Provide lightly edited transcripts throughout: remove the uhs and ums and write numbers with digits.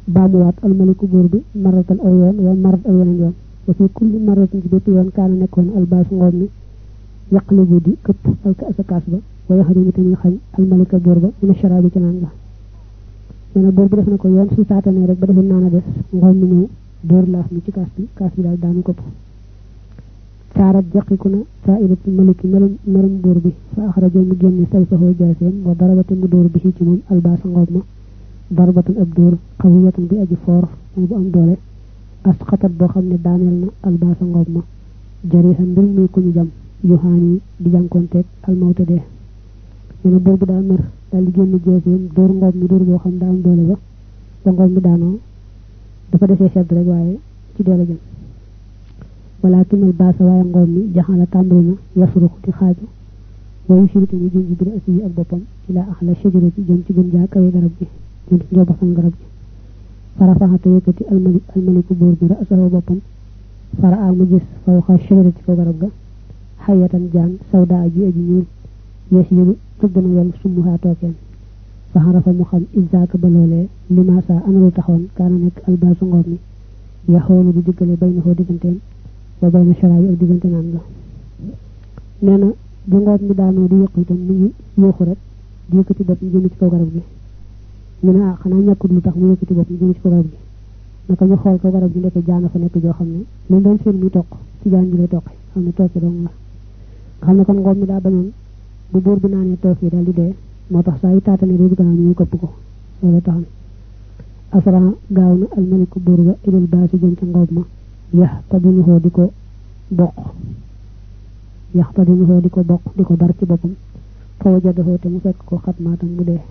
baamuwaat almaliku buur bi maratan aw yoon wa marat aw yeneen yoon wa fi kulli maratin ci bépp yoon kaana nekkoon albaas ngoom mi yaqlibu di këpp alkaasa kaas ba wa yaxrimu tamit xañ almalika buur ba mina sharaabi ci naan ba nee na buur bi def na ko yoon su taatanee rek ba defe naan a des ngoom mi ñëw dóor laaf mi ci kaas bi daal daanu këpp saarat jaqiku na saa'ilatu maliki merum buur bi fa axraja mu génne sayfahu jaaseem wa darabate mu dóor bi ci moom albaasa ngoom ma darbatan ab dóor xawiyatan bi aji foor mooy bu am doole asqatat boo xam ne daaneel na albaasa ngoom ma jarihan mbir muy ku ñu jam yohaani di jànkoonteeg almawte dee nee na buur bi daa mer daal di génne jaaseem dóor ngoom mi dóor boo xam daa am doole ba ngoom mi daanoo dafa desee sedd rek waaye ci doole jëm walakin albaasa waaye ngoom mi jaxala tàmbali na yasrux di xaaju wayu sirite mu jëm ci biir asi yi ak boppam ilaa axla shajarati jëm ci gën jaa kawe garab gi jëm ci njoobaxam garab gi farafaxate yëkkati almaliku buur bi ra'sahu boppam fara a mu gis fawqa shajarati ko garab ga xayatan jaan sawda aji ñuul yees yi tëgg na yol summuhaa tookeen fa xarafa mu xam isaaka ba loolee limaasa analu taxoon kaana nekk albaasu ngoom mi yaxoolu di diggale bay na koo digganteen wa bay na sharaabi ak diggante naan la nee na bu ngoom mi daanoo di yëq itam mu ngi yóoxu rek di yëkkati bopp jëm ci kaw garab gi ñu ne xanaa ñàkkut lu tax mu yëkkati bopp jëm ci kaw garab gi naka ñu xool kaw garab gi ndeke jaana fa nekk joo xam ne lu doon seen muy toq ci jaan ji lay toqi xam ne tooke dong la nga xam ne kon ngoom mi daa bañoon bu buur bi naanee toog yi daal di dee moo tax saa yu taatane doo bëgg naa ñu këpp ko loolu taxan asra gaaw na almaliku buur ba ilal baasi jëm ca ngoom ma yaxtadinuhoo di ko bokk di ko dar ci boppam fa wajadahoo te mu fekk ko xatmaatam mu dee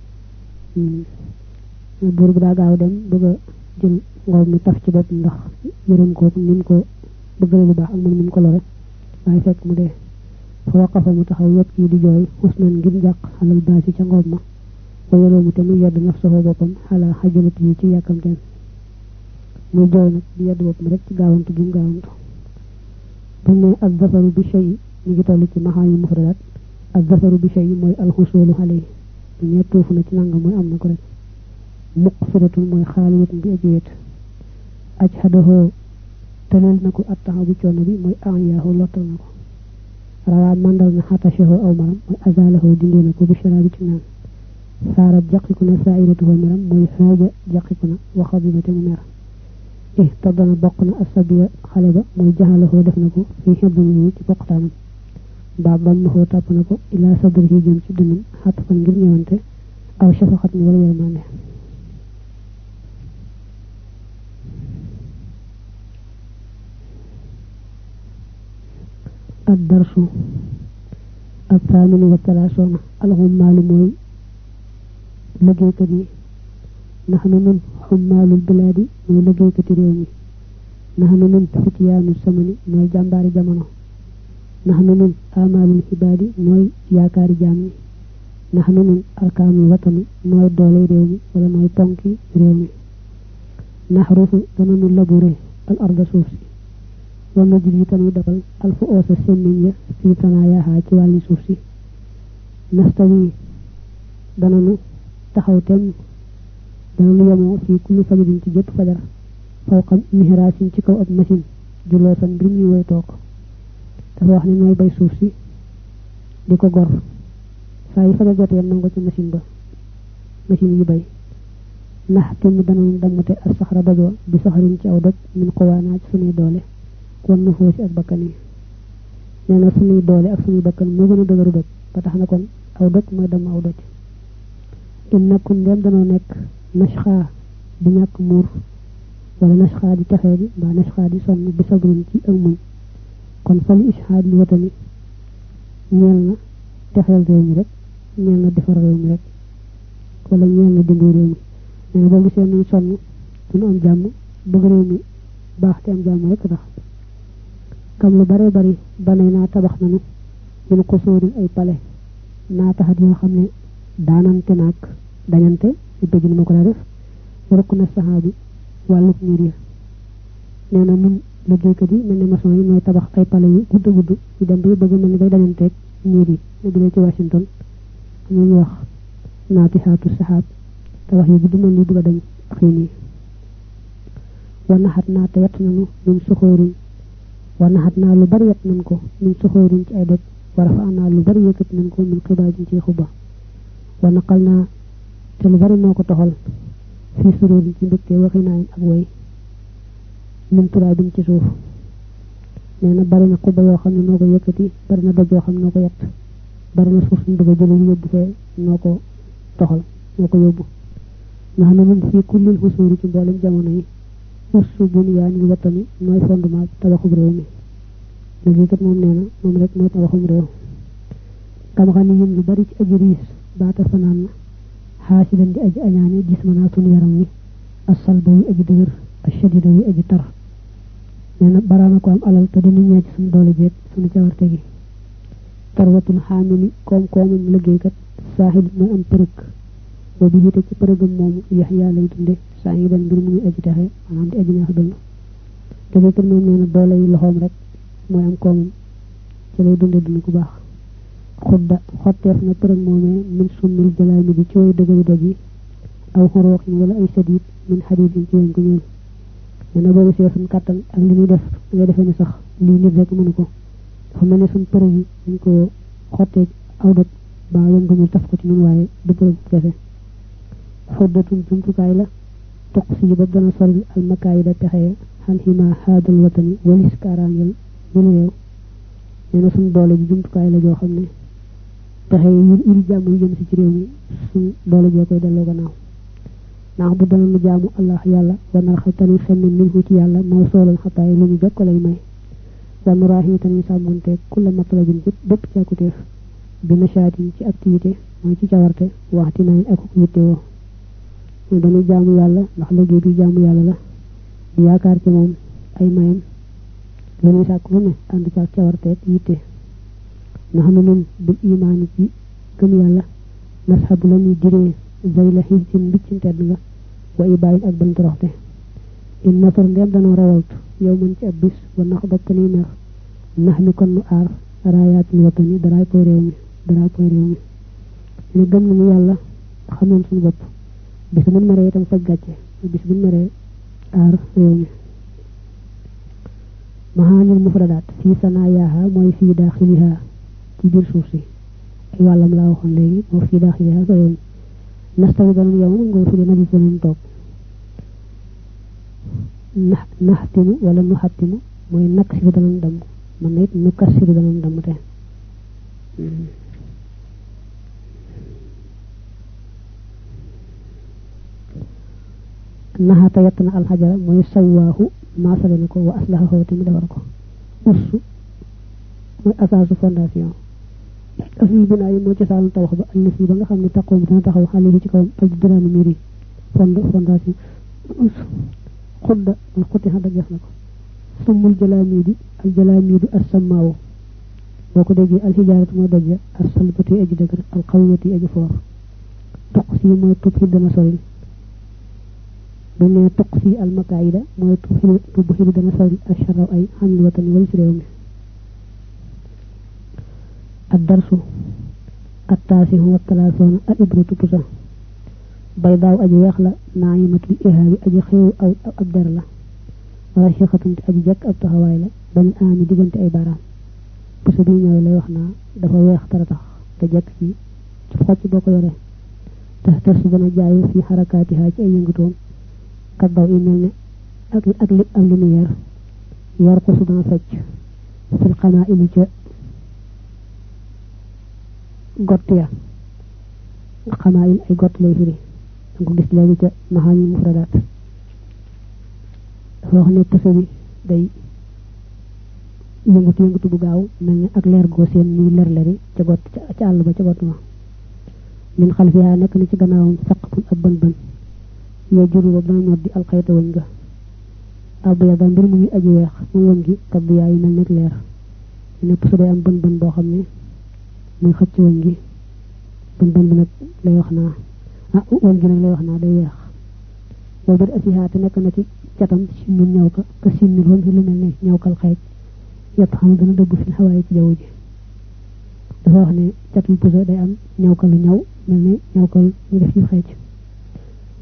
buur bi daa gaaw dem bëgg a jël ngoom mi taf ci boppam ndax yërëm ko ni mu ko bëggale lu baax ak mën ni mu ko lore waaye fekk mu dee fa waqafa mu taxaw yëpp kii di jooy xusnan ngir njàq xalal baasi ca ngoom ma wa yeloo mu te muy yedd nafsahu boppam xalaa xajalati yi ci yàkkamteen muy jooy nag di yedd boppam rek ci gaawantu gi mu gaawantu buñ ne ak zafaru bi shay ñu ngi toll ci maxaa yi mufradat ak zafaru bi shay mooy alxusoolu xale yi bu ñee tuufu na ci nanga mooy am na ko rek muqsiratul mooy xaaliyatun bi aji wéet aj xadahoo tëleel na ko attaxa bu coono bi mooy ayaahu lottal na ko rawaa mandal na xatashahoo aw maram mooy azalahoo dindee na ko bi sharaabi ci naan saarat jaqiku na saairatuhoo miram mooy xaaja jaqiku na waxabiba te mu mer tadana bokk na asabiya xale ba mooy jaxalahoo def na ko fii xebbani yi ci boqtaanam baa bamnahoo tàpp na ko ilaa sadri yi jëm ci dënam xatt fan ngir ñëwante aw shafaqat ni wala yërmande ad darsu ab saaminu wa talaasona alxummaalu mooy liggéeykat yi naxnu nun xummaalul bilaadi mooy liggéeykati réew mi naxnu nun fitiyaanu samani mooy jàmbaari jamono naxnu nun amaalul xibaadi mooy yaakaari jaam yi naxnu nun arkaanul watani mooy doole réew mi wala mooy ponki réew mi naxrufu dananu labure al arda suuf si wala jur yi tanuy defal alfu oosa semmiñ ya fii sanaayaha ci wàlli suuf si nastawi dananu taxaw tem dananu yemoo fii kulli fajadin ci jëpp fajar fawqa mihraasin ci kaw ab machine juloosan mbir ñu woy toog dafa wax ne nooy bay suuf si di ko gor saa yi fajar jotee nango ci machine yi bay nax tim dananu dammate ak saxara dojoo bi saxarin ci aw doj min xuwaanaa ci sunuy doole wan na foosi ak bakkan yi nee na sunuy doole ak sunuy bakkan moo gën a dëgëru doj ba tax na kon aw doj mooy damm aw doj in nekkun ndem danoo nekk nashxaa di ñàkk muur wala nashxaa di texee bi mbaa nashxaa di sonn bi sabrin ci ak muñ kon fali ishaad li watani ñeel na texeel réew mi rek ñeel na defar réew mi rek wala ñeel na dundu réew mi nee na boo gisee nuy sonn duñu am jàmm bëgg réew mi baax te am jàmm rek tax kam lu bare bari banay naa tabax nanu min xusóorin ay pale naa taxat yoo xam ne daanante naag dañante ci bëgg ni ma ko daa def rukk na saxaabi wàlluk miir ya nee na nun liggéeykat yi mel ne maçon yi mooy tabax ay pale yu gudd gudd yu dem ba bëgg mel ni bay dañanteeg miir yi ne bu dee ci Washington am nañu wax naati xaatu saxaab tabax yu gudd mel ni bëgg a dañ xëy nii wa nahatna ta yat nanu min sukhurin wa nahatna lu bari yat nan ko min sukhurin ci ay doj wa rafa'na lu bari yëkkat nan ko min xibaajin ci xuba wa naqalna te lu bari noko toxal fi sururin ci mbekté waxinaay ak way min turabin ci suuf neena bari na xuba yo xamne noko yëkkati bari na doj yo xamne noko yat bari na suuf ñu bëgg jël yobbu fe noko toxal noko yobbu nahnu min fi kulli al-husuri ci mboolem jamono yi ursu bunyaanil watani mooy fondement tabaxum réew mi léegi kat moom nee na moom rek mooy tabaxum réew kam xam ne lu bari ci aji riis baata fanaan na xaasidan di aji añaane gis mënaa sunu yaram wi asalba yu aji dëgër ashadida yu aji tar nee na baraana ko am alal te dina ñee ci sunu doole jeeg sunu cawarte gi tarwatul xaamili koom-koomum liggéeykat saaxil mooy am përëg boo bi yite ci përëgam moomu yaxyaa lay dunde saa ngi dem mbir muy aji texe maanaam di aji neex dund léegi kat moom nee na doole yi loxoom rek mooy am koomam ci lay dunde dund ku baax xudda xotteef na përëg moomee min summil jalaami bi ci way dëgëri doj yi aw xorooxin wala ay sadiit min xadiidin ci weñ ko ñuul nee na boobu see suñ kàttan ak li ñuy def ngay defee ni sax lii nit rek mënu ko dafa mel ne suñ përëg yi dañ ko xottee aw doj ba weñ ko ñuul taf ko ci ñun waaye du përëg kese xuddatun jumtukaay la toqsi ba dana soril al makaayida pexe xan xima haadal watani walis kaaraangel jël réew nee na suñ doole ji jumtukaay la joo xam ne pexe yi iri jàmm yu jëm si ci réew mi suñ doole jee koy delloo gannaaw ndax bu dana nu jaamu allah yàlla wa nar xal tani xemmin min ci yàlla moo soolal xataay lu ñu jokk lay may wa nu raaxi tani sàmmonte kulla matlabin bépp càkkuteef bi nachaatin ci activité mooy ci cawarte waxti nañ ak yittewoo ñu dañu jaamu yàlla ndax liggéey bi jaamu yàlla la di yaakaar ci moom ay mayam lu ñu sàkk lu ne ànd ci ak cawarte yitte ndax nu nun bil imaani ci gëm yàlla nasxabu la ñuy diree zayla xiisin mbiccin tedd nga wa ibaayin ak bañ toroxte in nafar ndem danoo rawaltu yow mën ci ab bis wa nax ba tani mer nax mi kon nu aar raayaatul watani daraay koy réew mi ne gëm nañu yàlla xamoon suñu bopp bis buñ meree itam faj gàcce bis buñ meree aar réew mi mahaanil mufradaat fii sanaayaha mooy fii daaxiliha ci biir suuf si ay wàllam laa waxoon léegi moo fii daaxiliha ko réew mi nastawi danañ yow nga fi dina gis danañ toog naxtimu wala nu xattimu mooy nakk si danañ damm man na it nu kassiru danañ damm te naxata yett na alxajara mooy sawaahu maasale na ko wa aslahahu te mu defar ko ussu mooy asaasu fondation asul binaa yi moo ci saalum tabax ba allëf yi ba nga xam ne taqoom dina taxaw xale yi ci kawam al diraanu miir yi fondation xudda mooy xutti xadda ges na ko summul jalaamiidi al jalaamiidu assamaawu boo ko déggee alxijaaratu mooy dojja assalbatu yi aji dëgër al xawiyatu yi aji foor toq si mooy tub xi dana soril bu ne toq si al makaayida mooy tub xi dana soril asharaw ay xamil watani wal ci réew mi الدرس التاسع والثلاثون الإبرة بوسا بيضاء أجي يخلا نعيمة الإهاب أجي خيو أو أبدر له ورشيخة أجي جك أو تهوايلا بل آمي ديجنت أي بارام بوسا بي ñoy lay wax na dafa weex taratax te jek ci xocc boko yore tahtas dana jaayu fi harakatiha ci ay yëngutoom kaddaw yi melne ak li am lumière yor ko su dana fecc fil qana'il ci gott ya xamaayil ay gott lay firi nga gis léegi ca maxaani mufradaat dafa wax ne puso bi day yëngutu bu gaaw mel ne ak leer goo seen muy lerleri ca gott ca àll ba ca gott ma min xalfiha nekk na ci gannaawam saqatun ab bën yoo juru ba dana ñoddi alxayta wëñ ga abya da mbir mu ngi aji weex mu wëñ gi kaddu yaa yi mel nekk leer ne puso day am bën boo xam ne muy xëcc wëñ gi bën bi nag lay wax naa wëñ gi nag lay wax naa day weex boo bari asiha te nekk na ci catam si ñun ñëw ka si ñun woon fi lu mel ne ñëwkal xeej yett xam dana dëbb fi xawaay ci jaww ji dafa wax ne catul puso day am ñëwkalu ñëw mel ne ñëwkal ñu def ci xeej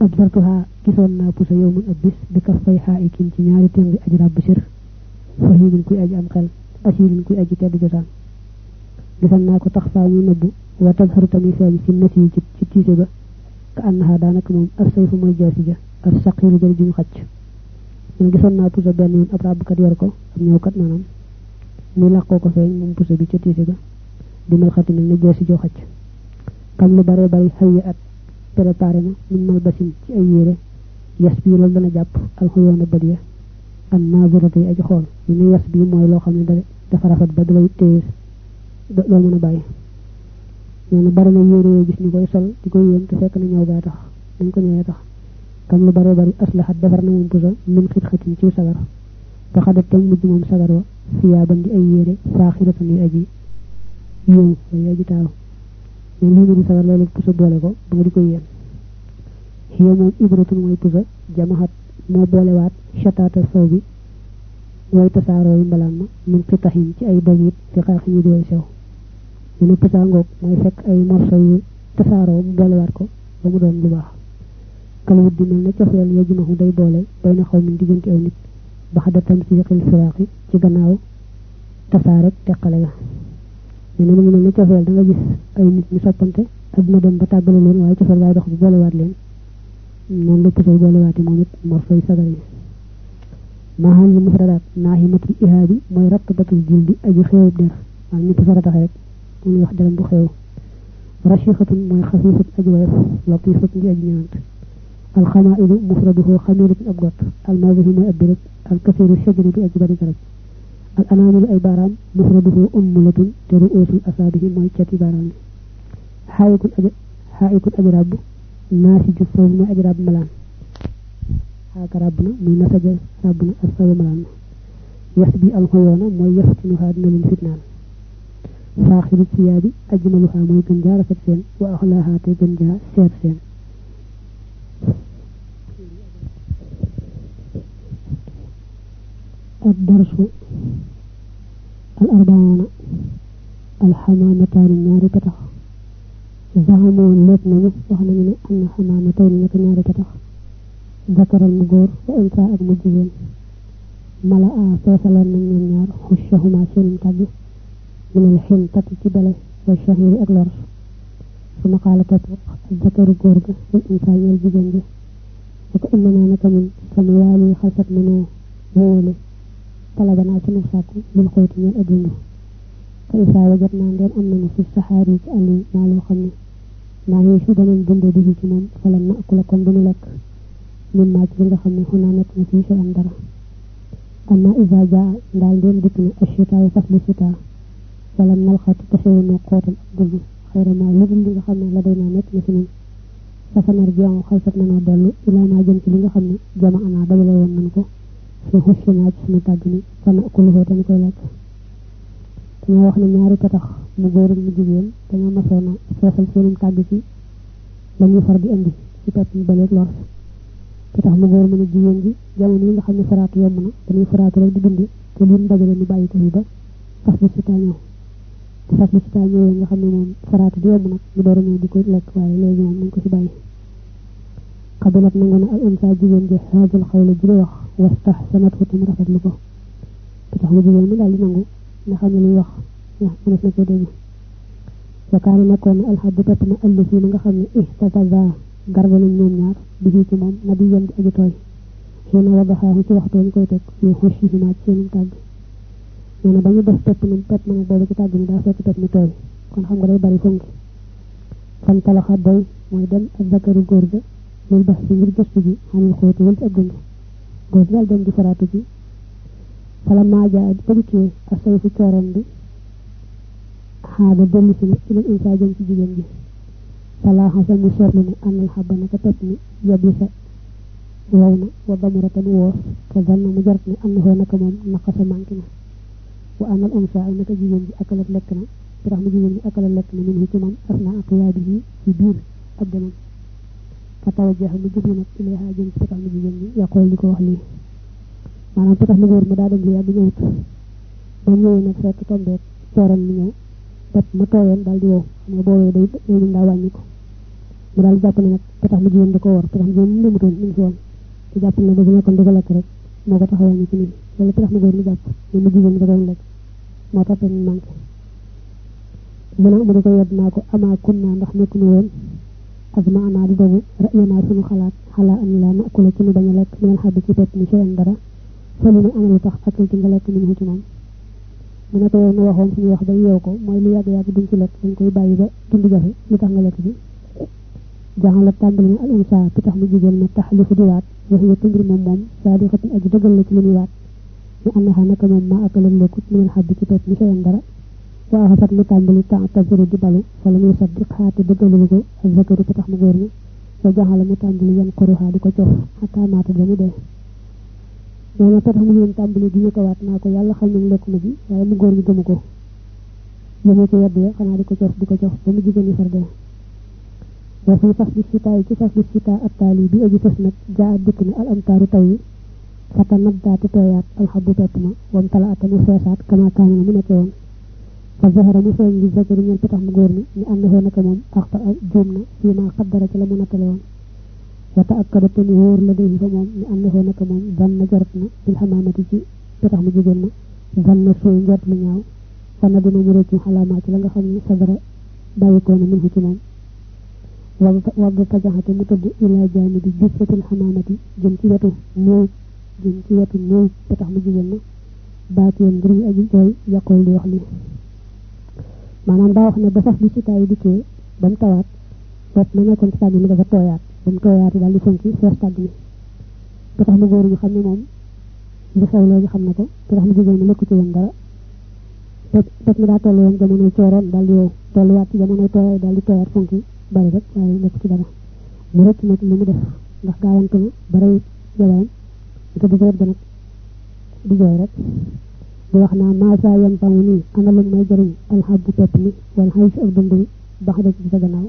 absartuha gisoon naa pusa yow mun ab bis bi ka fay xaayikin ci ñaari tengi aji ràbb sir fahimin kuy aji am xel asirin kuy aji tedd josaan gisoon naa ko tax faa muy nëbbu wa tadharu tamit feeñ fi nas yi ci tiise ba ka annaha daanaka moom as sayfu mooy jaasi ja as saqiiru jëri juñu xacc ñun gisoon naa pusa benn yoon ab ràbbkat yor ko ab ñëwkat maanaam muy làqoo ko feeñ moom pusa bi ca tiise ga di mel xati mel ne jaasi joo xacc kam lu bare bari xëy at préparé na min mal basin ci ay yére yas bii loolu dana jàpp alxuyoona bët ya an naazirata yi aji xool li ne yas bii mooy loo xam ne dafa rafet ba dalay téye doo mën a bàyyi nee na bari na yére yoo gis ñu koy sol di ko yéem te fekk na ñëw gaa tax dañ ko ñëwee tax kam lu bare bari aslahat defar na moom pusa min xit xatin ci sagar ba xadat tam mujj moom sagar wa siyaaban di ay yére faaxiratan yu aji yéew way aji taaw mais lii nga di sagar loolu pusa boole ko ba nga di ko yéen xiya moom ibratun mooy pusa jamaxat moo boolewaat chataata sow bi way tasaaroo yi mbalaan ma min xitaxin ci ay dog it fi xaax ñu di way sew ñu ne pusa ngoog mooy fekk ay morso yu tasaaroo mu boolewaat ko ba mu doon lu baax kalwut di mel ne cofeel ya jimaxu day boole bay na xaw min diggante aw nit ba xadatam ci yëqil firaaqi ci gannaaw tasaarek teqale ga ñu ne mu ngi mel ne cofeel da nga gis ay nit ñu soppante adduna dem ba tàggale leen waaye cofeel waaye dox bu boolewaat leen noonu la pusay boolewaati moom it morsoy sagar yi maaxal yi mufradaat naahimatul ihaabi mooy rattabatul jildi aji xeewub der waaw ñu pusa ratax rek mu ngi wax deram bu xeew rashixatun mooy xafiifat aji woyof latifatun di aji ñëwant alxamailu mufraduhu xamilatun ab gott almawdihi mooy ab béréb alkasiru shajari bi aji bari garab al anaamilu ay baaraam mufraduhu ummulatun te ruusul asaabihi mooy cati baaraam yi xaayikun aji ràbb naasiju soob mooy aji ràbb malaan xaaka ràbb na muy nasaja ràbb na ak sawi malaan ma yas bi alxoyoona mooy yaftinuhaa dina leen fitnaan faaxilut siyaabi ajmaluhaa mooy gën jaa rafet seen wa axlaahaa te gën jaa seer seen ak darsu al arbaana alxamaamataani ñaari petax zaxamoon lépp nañu wax nañu ne am na xamaamataani naka ñaari petax zakaral mu góor wa unsa ak mu jigéen mala a feesaloon nañ ñoom ñaar xushahuma seenum tàgg minal xin tati ci bele wa shahiri ak lors su ma xaala topp ak zakaru góor ga wal unsa ñeel jigéen bi wa ko ëmma naa naka min sama yaali xalsat nanoo wóole talabanaa sunu sàkku lil xoyti ñeel ak dund fa isaa wajat naa ndeen am nañu fi saxaar yi ci àll yi maa loo xam ne maa ngi fi danañ dundee dugg ci moom fala na akula kon duñu lekk min maa ci li nga xam ne xunaa nekk na fii sey am dara amma isa jaa ndaal ndeen dikk na ashitaawu faslu sitaa wala nalxatu tasewunoo xootal ak dugg xayramaa lu dul li nga xam ne la day naa nekk na fi ñun safanar jion xalsat nanoo dellu ilaa maa jëm ci li nga xam ne jama anaa dajale woon nañ ko fi xussinaa ci suñu tàgg ni fa na akuluhoo te ñu koy lekk dañoo wax ne ñaari petax mu góor mu jigéen dañoo masoon a feesal seenum tàgg ci la ñuy far di indi ci pepp ñu baleeg lors petax mu góor mu ne jigéen ji jamono yi nga xam ne faraatu yomb na dañuy faraatu rek di bind te liñ dajale ñu bàyyi ko fi ba fas lu sita ñëw te fas lu sita ñëwee nga xam ne moom faraatu di yomb nag ñu door a ñëw di ko lekk waaye léegi moom nañ ko ci bàyyi xabilat nangu na al unsa jigéen ji haajal xawla ji wax wastahsanat fu tam rafetlu ko petax mu jigéen mi daal di nangu nga xam ne luy wax mënees na ko dégg wakaana nekkoon na alxaddu pepp na ëll fii na nga xam ne ihtataza garba nañ ñoom ñaar bi ci moom na di yem di aji tooy xëy na wadaxaaxu ci waxtu ñu koy teg fii xushihima ci seenum tàgg nee na ba ñu def pepp na nag boobu ci tàgg mi daa fekk pepp mi tooy kon xam nga day bari funki fan talaxa boy mooy dem ak zakaru góor ga loolu bax si ngir gëstu ji xamul xóoti wal ci ak gund góor daal dem di faraatu ji fala maajaa ba dikkee ak say fu cooroon bi xaada dellu si na ilal insa jëm ci jigéen bi salaaxa sa mu seetlu ne àndal xabba naka pepp mi yabbi sa wow na wa damuratan woos te zanna mu jart ne am na foo naka moom naqa sa manqué na wa àndal insa ay naka jigéen bi akalat lekk na ci tax mu jigéen bi akalat lekk na min ci moom asna ak yaabi yi ci biir ab demam fa tawajjaha mu jublu nag ilayha jëm ci tax mu jigéen bi yaqool di ko wax lii maanaam tax mu góor ma daa dem lu yàgg ñëwut ba ñëwee nag fekk tombeek cooroon mi ñëw pepp ma tooyoon daal di wow xam nga boobee day daa wàññi ko mu daal jàpp ne nag tax mu jigéen da ko war tax mu jigéen mu demutoon mu ngi ci woon te jàpp ne dafa nekkoon di ko lekk rek moo ko taxawal ni ci nii loolu tax mu góor mu jàpp ne mu jigéen da doon lekk moo tax ñu manqué mu di ko yedd naa ko amaa kun naa ndax nekk nu woon ak ma anaa di dogu ra'yanaa suñu xalaat xalaa an laa nakula ci nu bañ a lekk mu leen xaddi ci pepp ni seen dara fa lu ne ana lu tax akal ci nga lekk ni mu ci moom mu ne ko yow nu waxoon suñu wax ba yeew ko mooy lu yàgg-yàgg duñ ci lekk dañ koy bàyyi ba dund jafe lu tax nga lekk bi jaxal la tàmbali na al unsa bi tax mu jigéen ne taxalifu di waat wax nga tëmbir moom saadixatin aji dëggal la ci li muy waat ñu annaha naka moom maa akala lekkut mu leen xaddi ci pepp ni seen dara wa xasat mu tàmbali ta'taziru di balu wala muy saddiq xaati dëggalu ko ak zakaru bi tax mu góor mi wa jaxala mu tàmbali yan xuruxaa di ko cof xataa maata ba mu dee nee na tax mu leen tàmbali di yëkkawaat naa ko yàlla xam nañ lekk ma ji waaye mu góor mi gëmu ko yëmee ko yeddee xanaa di ko cof ba mu jigéen ñi far dee wa fi fas bi sitaa yi ci fas bi sitaa attaali bi aji fas nag jaa dikk na al amtaaru taw yi fata naddaati tooyaat alxabu pepp ma wam tala ata mu feesaat kama kaana na mu nekkee woon fa zahara mu feeñ bi zakaru ñeel pitax mu góor mi ñu ànd foo naka moom axta ak juum na fii ma xaddara ci la mu nattale woon wata ak kada te mu wóor la day fa moom ñu ànd foo naka moom dan na jorot na bil xamaamati ci pitax mu jigéen ma dan na sooy njort lu ñaaw fanna dina mu réccu xalaamaa ci la nga xam ne sadara bàyyikoo na min ci moom wagg tajaxate mu tëdd ilaa jaani di jissatil xamaamati jëm ci wetu néew pitax mu jigéen ma baat yéen ngir ñu aji jooy yàqool di wax li maanaam daa wax ne ba sax bi sitaa yi dikkee ba mu tawaat feet ma nekkoon ci tàgg mi dafa tooyaat ba mu tooyaat daal di fonki fees tàgg mi te tax mu góor ñu xam ne moom li xew léegi xam na ko te tax mu jigéen mi lekku ci woon dara fekk mi daa toll woon jamonoy cooroon daal di yow tolluwaat ci jamonoy tooyaay daal di tooyaat fonki bari rek waaye lekku ci dara mu rëcc nag li mu def ndax gaawantu na bari jabaayam te di wet ba nag di jooy rek di wax naa maasa yan famu nii ana lu may jëriñ alxabu pepp mi wala xay si ak dund bi bax da ci sa gannaaw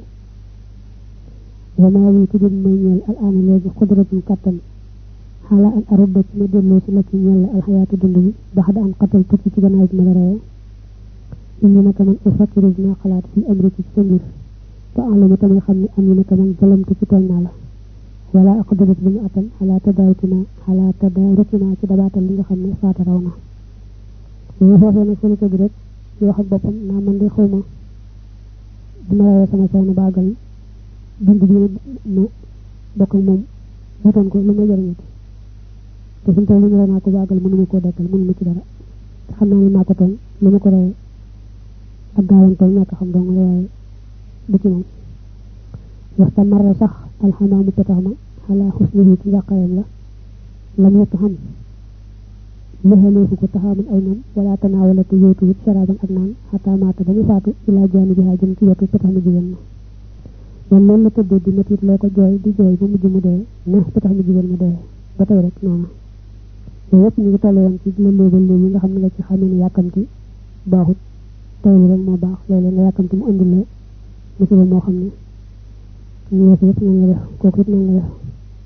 wamaa yi tudin may ñeel al aana léegi xudratum kattan xala an arudda ci ma delloo si la ci ñeel la alxayaatu dund bi bax da am xatal tukki ci gannaaw bi ma la reye indi naka man ufakiru dinaa xalaat fi amri ci sa mbir te alamu tamit xam ne am naka man jalamtu ci tooñ naa la wala aqdarat bi ñu attan xalaa tadaarukina ci dabaatal li nga xam ne faata raw na ñu foofee nag sunu ko bi rek di wax ak boppam naa man de xawma dina rayee sama soxna baagal dund bi ma bokk ak moom wutoon ko lu ma jëriñati te suñu toll ñu naa ko baagal mënuma koo dekkal mënuma ci dara te xam naa ne maa ko tooñ lu ma ko rayee ak gaawantool ñàkk xam dong la waaye du ci moom waxta marra sax alxamaamu petax ma xalaa xusnihi ci njàqayam la lam yëpp xam lëxaleefu ko taxaaman ay nam wala tanaawalatu yootu it sharaaban ak naan xataa maata ba mu faatu ilaa jaani bi jëm ci wetu petax mu jigéen ma loolu loolu la tëddee di metit loo ko jooy di jooy ba mujj mu dee ne petax mu jigéen mu dee ba tey rek noonu yooyu yëpp ñu ngi toll woon ci la léegal léegi nga xam ne nga ci xamee ne yàkkamti baaxut teylu rek moo baax léeg-léeg nga yàkkamti mu andil la musiba moo xam ne ñu wees yëpp nañ la def kooku it nañ la def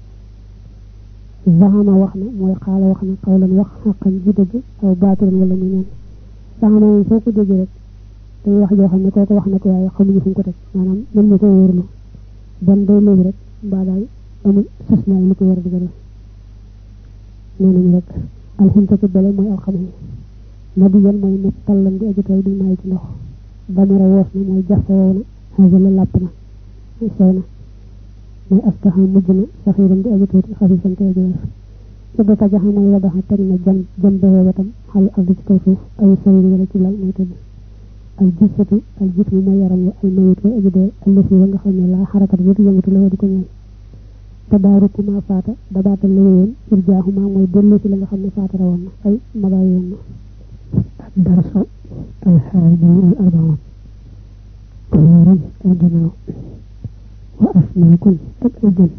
zahama wax na mooy xaala wax na xawlan wax xaqan ji dëgg aw baatiran wala mu neen zahama moom foo ko dégg rek day wax joo xam ne kooku wax na ko waaye xamuñu fu mu ko teg maanaam mën ñu ko wóorlu ban day léegi rek mbaa daal amul sës laay lu ko war a dëgëral nee nañu rek alxamtatu bale mooy alxame nabi yan mooy ne tallan di aji tey di maay ci ndox damara woos na mooy jafe wow na xasala làpp na sew na mooy astaxa mujj na saxiiram di aji tuuti xafisan te aji wees ibba tajaxa mooy wadaxa teg na jam bewee wetam xal ardi ci kaw suuf ay sariri wala ci lal mooy tëdd al jismu mooy yaram wa al mayit way aji dee allëfi wa nga xam ne laa xarakat yëtu yëngatu la wa di ko ñëw tadaaruku ma faata dabaatal la wéyoon irjaaxu ma mooy dellu ci la nga xam ne faata rawoon na ay magaa yoon na ak darsa al xaadi al arbaon umuran ay gannaaw wa asmaakun ak ay jën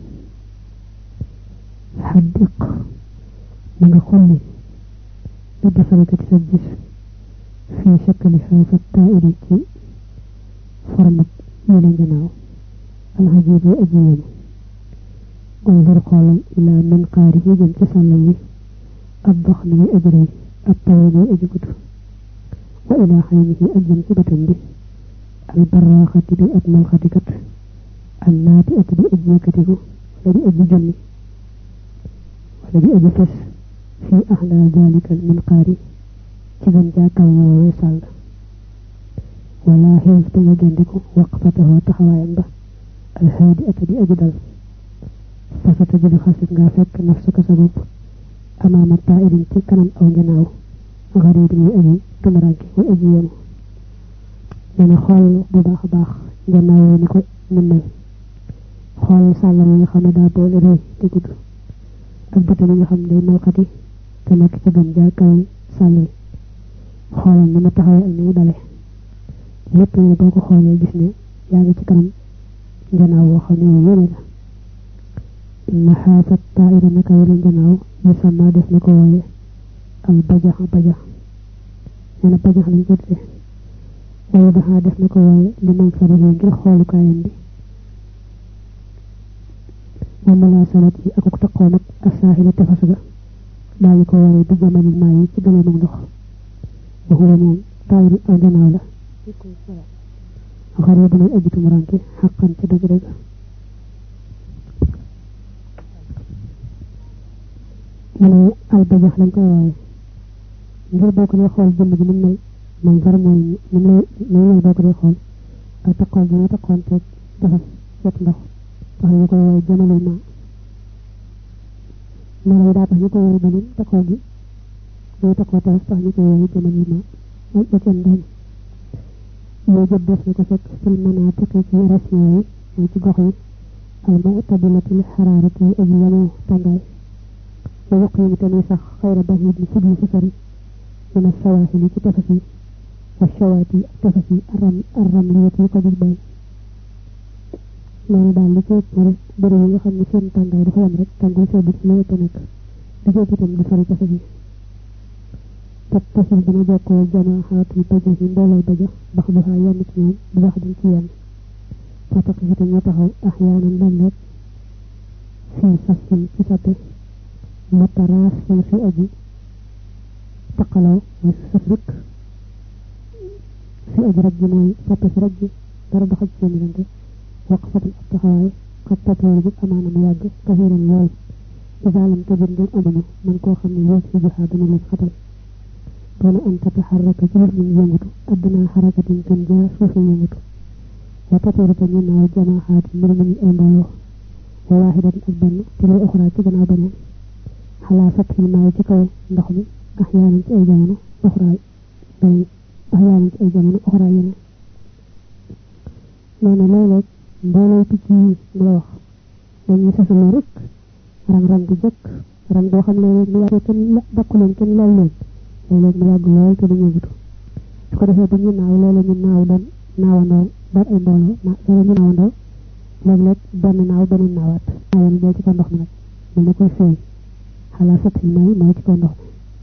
xaddiq na nga xolli bi basarika ci sa gis fii shakkali xaafa taairi ci format yéene gannaaw alxajiib yi aji yéene unzur xoolal ilaa man xaari yi jëm ci sàllam wi ab dox ni muy aji rëy ab taw muy aji gudd wa ilaa xaynihi ak jëm ci bëtam bi al baraaxati bi ab malxatikat annaati ak di aji yëkkatiku wala di aji jolli wala di aji fes fi ahla dalika al minqaari ci gën jaakaw woowee sàll wala xeef te nga gendiku waqfatahu taxawaayam ba alhaadi ak di aji dal fasata jidu xasit nga fekk nafsuka sa bopp amaama tairin ci kanam aw njanaaw xarit muy aji tumuranke muy aji yemu dana xool bu baax a baax njanaaw ni ko ni mel xool sàllam yi nga xam ne daa boole rëy te gudd ak bëtam yi nga xam ne day melxati te nekk ci gën jaakaw sàll yi xoolal ni ma taxawee ak ni mu dale lépp ne boo ko xoolee gis ne yaa ngi ci kanam njanaaw woo xam ne yu yéene la inna xaafat taaira naka wala njanaaw yu sama def na ko wooye al bajax bajax nee na bajax lañ ko tudde waaye daxa def na ko wooye li man farihe ngir xoolukaayam bi wa mulaasamat yi akuk taqoom ak asaaxili tefas ga daañu ko wooye bi jamanil maa yi ci gëleemam ndox waxuwa moom taayiru aw njanaaw la xare dina aji tumuranke xaqan ca dëgg-dëgg mu ne al bajax lañ koy wooye ngir boo ko dee xool jëmm ji mën man far mooy ñu lay boo ko dee xool ak taqoon bi nga taqoon teeg defas wet ndox tax ñu koy wooye jamalul ma melo yi daa tax ñu koy wooye beneen taqoo gi muy taqoo tees tax ñu koy wooye jamalul ma ay ëccen doon yoo jëb def na ko fekk fil manaatiq ci région yi mooy ci gox yi al mu'tadilatil xaraarati yi aji yamoo tàngaay wa waq yi tamit sax xayra bahid ni fudli fu sori min as-sawaaxili ci tefas yi wa shawaati ak tefas yi arramliyat yi ko jig bay loolu daal li ci ëpp rek bëri yi nga xam ne seen tàngaay dafa yam rek tàngoor seddu ci la ëpp nekk di jëpp itam di sori tefas yi tattasil dana jokkoo jamaaxaatul baja yi mbooloo baja bax baxaa yenn ci ñoom bu bax dañ ci yenn fa taqifata ñoo taxaw axyaanan léeg-léeg fii safin ci sappe mataraas seen fi aji taqalaw mooy saf rëkk fi aji raj ji mooy sappe si raj ji dara doxaj seen diggante waqfatul ab taxawaay xat tatoor bi amaana mu yàgg kafiran lool isaalam tabir doon amuñu man koo xam ne yoos fi joxaa dana leen xatal doona an tataxarraka ci def ñu yëngatu adduna xarakatin gën jaa suufi yëngatu wa tatirata ñu naaw jamaaxaat mbir mu ñu ay mbooloo wa waaxidatin ak benn te lay oxraa ci gannaaw beneen xalaa fatxil maaw ci kaw ndox mi axyaanan ci ay jamono oxraa beneen axyaanan ci ay jamono oxraa yeneen nee na léeg-léeg mbooloo picc yi mu la wax dañuy sasaloo rek rang-rang bu jëkk rang boo xam ne mu yàgg kenn bakku leen kenn laal leen léeg-léeg mu yàgg lool te du ñëwutu su ko defee bu ñu naaw loolu ñu naaw doon naawandoo bar ay mbooloo loolu ñu naawandoo léeg-léeg benn naaw beneen naawaat naawoon boo ci kaw ndox mi nag mel na koy feeñ xalaa sat yi mooy ci kaw ndox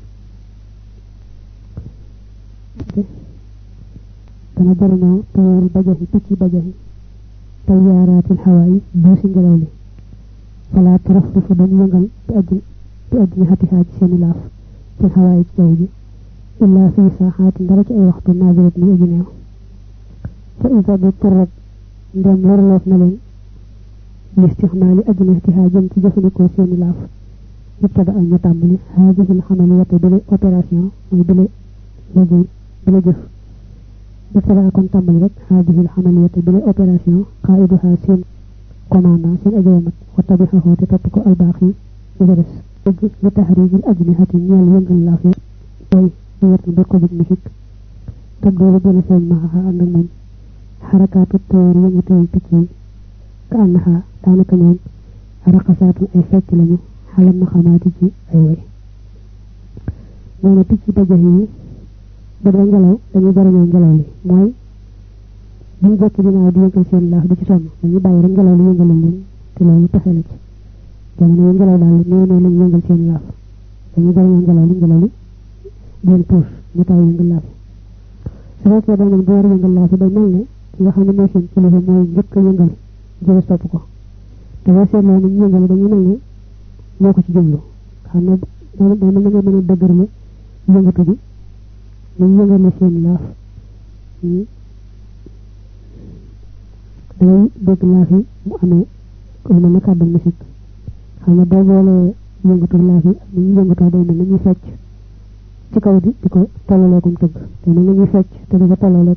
mi dana jëriñoo tayóori bajaxi picc bajaxi tayaaraatil xawaa yi buusi ngelaw li falaa tarafrufu dañu yëngal bi ajji xatihaa ci seeni laaf seen xawaa yi ci jaww ji illaa fii saaxaatin dara ci ay waxtu naazirat muy aji neew fa isa bi turrat ndem lorloof na leen listixmaali ajnihatihaa jëm ci jëfandikoo seeni laaf ibtada ay ñu tàmbali haadihi l xamaliyata bile opération mooy bile liggéey bile jëf ibtada kon tàmbali rek haadihi l xamaliyata bile opération qaiduhaa seen commandant seen ajawamat wa tabixahu te topp ko albaax yi ci des dëgg li taxriijil ajnihati ñeel yëngal laaf ya mooy ñu wet mbir ko big misik tabdoolu dina feeñ maxaxa ànd ak moom xarakaatu tayar yëngu tey picc yi ka annaha daanaka ñoom raqasaatu ay fecc lañu xalam na xamaati ci ay way nee na picc bajax yi bu dee ngelaw dañuy jariñoo ngelaw li mooy buñ jekk dinaaw di yëngal seen laaf di ci sonn dañuy bàyyi rek ngelaw li yëngal leen te loolu taxe la ci jamono yi ngelaw daal nee lañu yëngal seen laaf dañuy jariñoo ngelaw li den puus ñu taw yëngal laaf su fekkee dañ bu war yëngal laaf day mel ne ki nga xam ne mooy seen kilifa mooy njëkk yëngal jëres topp ko te boo seetloo ni ñu yëngal dañuy mel ne moo ko ci jublu xam ne day mel ne nga mën a dëgërle yëngatu bi ñu yëngale seen laaf day dégg laaf yi mu amee lu mel ne kàddu musique xam nga boo boolee yëngatu laaf yi ak ñu yëngatoo day mel ne ñuy fecc ci kaw di ko tollalee kum tëgg te mel ne ñuy fecc te di ko tollalee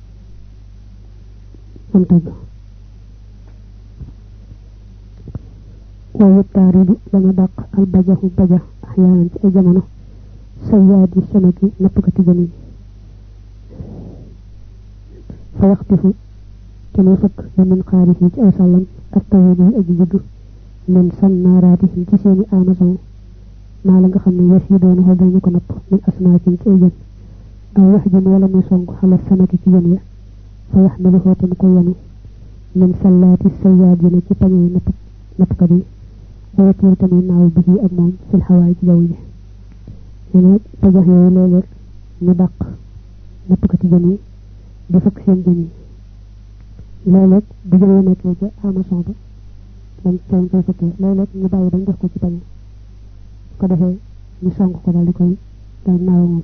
kum tëgg waaye taaridu dana dàq al bajaxu bajax axyaanan ci ay jamono sayyaadi samaki nappkati jën yi fa yaxtifu te muy fëkk bi min xaari ci ay sàllam ak tawil yi aji juddu min sannaaraati ci seeni amason maa la nga xam ne yes yi doon xool dañu ko napp min asnaakin ci ay jën aw wax jën wala muy song xala samaki ci jën ya fa yaxmilu xoote mu ko yenu min sallaati sayyaadina ci pañe nappkat yi ba yatiir tamit naaw bi ci ak moom fil xawaay ci jaww ji ñene pajax yooyu léeg-léeg ñu dàq nappkati jën yi di fëkk seen jën yi léeg-léeg bu jën yi nekkee ca amason ba dañ koy fëkkee léeg-léeg ñu bàyyi dañ def ko ci pañe ko defee ñu song ko daal di koy daal naaw moom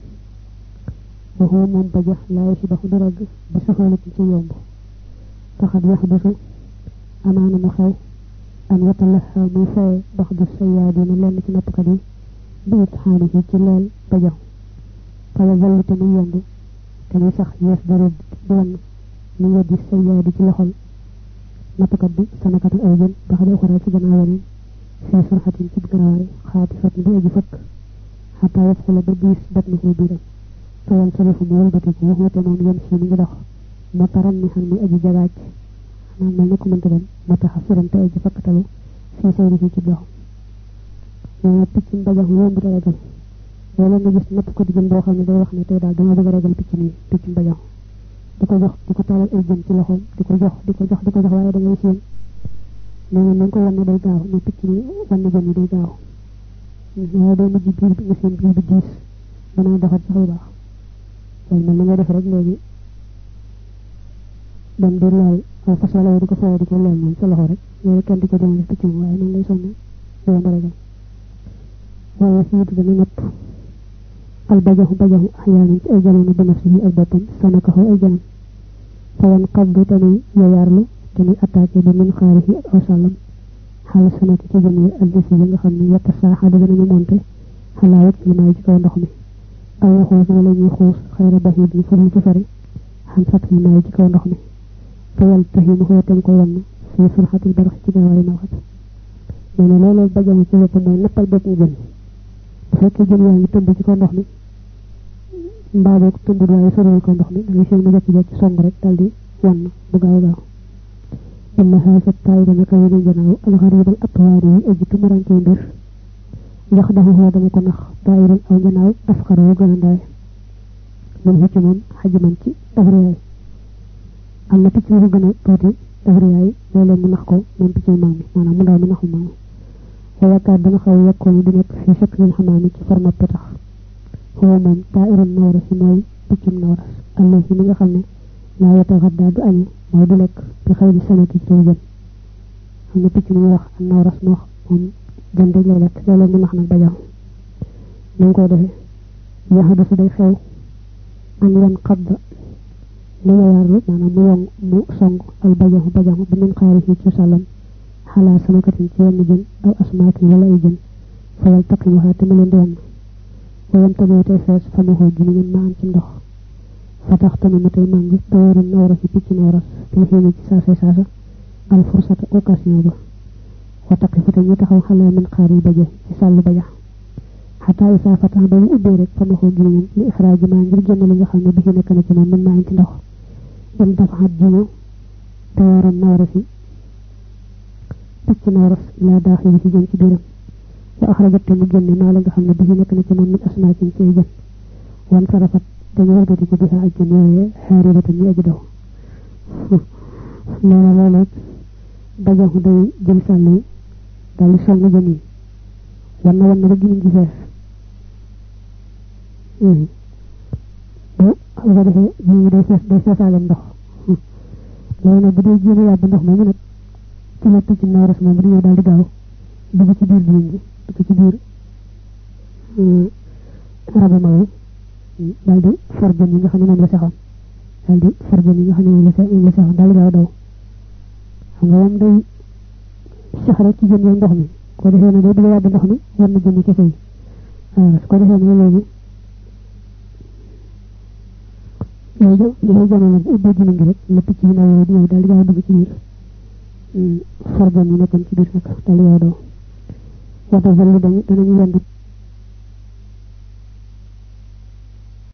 waxoo moom bajax laay si baxu du regg bi saxoolati ci yomb taxat yax dusu amaana mu xew am yatalaxa muy faye bax du sayyaadina lenn ci nappkat yi bi it xaani ci leel bajax faya zallu te muy yomb te muy sax yees dara doon mu weddi sayyaadi ci loxol nappkat bi sanakatu ay jën bax di uxara ci gannaaw yeneen fii surxatin ci gannaawaay xaati fatin bi aji fëkk xataa yaf xula ba diis bat na fii biiram fayan sarifu mu wëlbati ci waxute moom yem si mi ngi dox ma taran ni xam ni aji jagaaj xanaa mel ni ko mënta dem ma taxa firam te aji fakkatalu fii sayri fii ci dox ñoo picc mbajax yomb te regal loolu nga gis napp ko di jën boo xam ne day wax ne tey daal dama bëgg a regal picc nii picc mbajax di ko jox di ko taalal ay jën ci loxoom di ko jox waaye da ngay seen nee nañ ko wanne day gaaw ne picc ni wanne jën yi day gaaw waaye day mujj biir bi nga seen biir bi diis danaa doxat sax yu baax loolu mel na nga def rek léegi dem di lool fas wala di ko fooy di ko lool moom sa loxo rek loolu kenn di ko jëmale picc mi waaye noonu lay sonne yomb regal waaye siitu dana napp al bajaxu axyaanan ci ay jamono bi nafsihi ak boppam sanakaxu ay janam fayan qabdu tamuy yayaarlu tamuy attaqué bi min xaarihi ak aw sàllam xaala sanaki ci jën yi aldisi yi nga xam ne yetta saaxaada danañu monte xalaa wacc li maay ci kaw ndox mi aw yaxuus wala ñuy xuus xayra bahid yi fur ñu ci fari xam sat yi maay ci kaw ndox mi fayal taximu xootam ko wann fii surxatil barax ci gaawaay nawxat nee na loolu bajamu ci boppam mooy nappal bopp ñu jën bu fekkee jën yaa ngi tëmb ci kaw ndox mi mbaa boog tëmbul waaye soriwul ko ndox mi da ngay seen mu jekki-jekki song rek daal di wann bu gaaw gaaw inna haasa taayida naka wéni janaaw alxaribal atwaari yi aji tumurankey mbir ndax dafa xoo dama ko nax daayirul aw janaaw asxar wu gën a ndaay man xëcc moom xajaman ci afriyaay am na picc mu gën a tuuti afriyaay léeg-léeg mu nax ko moom picc mag mi maanaam mu ndaw mi naxul mag mi wa yaakaar dana xaw yekkoon di nekk fii fekk lil xamaami ci format petax xoo moom taa'irun nawras yi mooy piccum nawras allah si mi nga xam ne laa yataxaddaa du añe mooy du lekk bi xëy di sanaki ci jën xam ne picc muy wax ak nawras mu wax moom jën rek lay lekk léeg-léeg mu nax nag bajax na nga koy defee yaxadu su day xew an yan xabda li yayaarlu maanaam mu yong mu song al bajaxu bi min xaari fii ci sàllam xalaa sanakatin ci yenn jën aw asmaakin wala ay jën fayal taqimuhaa te mu leen di wann wayam tamit tey fees fa ma xool ji ni ngeen ma am ci ndox fa tax tamit ma tey màng tawari nawras yi picc nawras te xiini ci saasa al fursata occasion ba wa taqifu te ñu taxaw xalaa min xaari baja ci sàllu baja xataa isaa fatax ba mu ubbee rek fa ma xool ji ni ngeen li ixraaji maa ngir génn li nga xam ne bi ci nekk na ci moom man maa ngi ci ndox dem dafaxat jiñu tawari nawras yi picc nawras laa daaxili ci jëm ci biiram wa axrajat te mu génne maa la nga xam ne bi nekk na ci moom min asnaakin ci ay jën wan sarafat dañu warbati ci biha ak jën yooyee xaaribatan ñu aji daw nee na loolu bajaxu day jël sàll yi daal di sol na jën yi wan na ba giniñ ci fees bu xam nga defee jën yi day feesaale ndox loolu nag bu dee jéem a yàbb ndox moomu nag ci la picc nawras moom bu di ñëw daal di gaaw dugg ci biir jën gi dugg ci biir rabu maw daal di for jën yi nga xam ne moom la sexoon daal di for jën yi nga xam ne moom la sexoon daal di gaaw daw xam nga moom day sax rek ci jën ndox mi ko defee ne day bëgg yàbb ndox mi war na jënd ci fay su ko defee ne léegi yooyu jamono bu ubbee dina ngi rek lépp ci ndaw yooyu di ñëw daal di gaaw dugg ci biir fargan yi nekkoon ci biir nag daal di gaaw doo wata zallu danañu wendi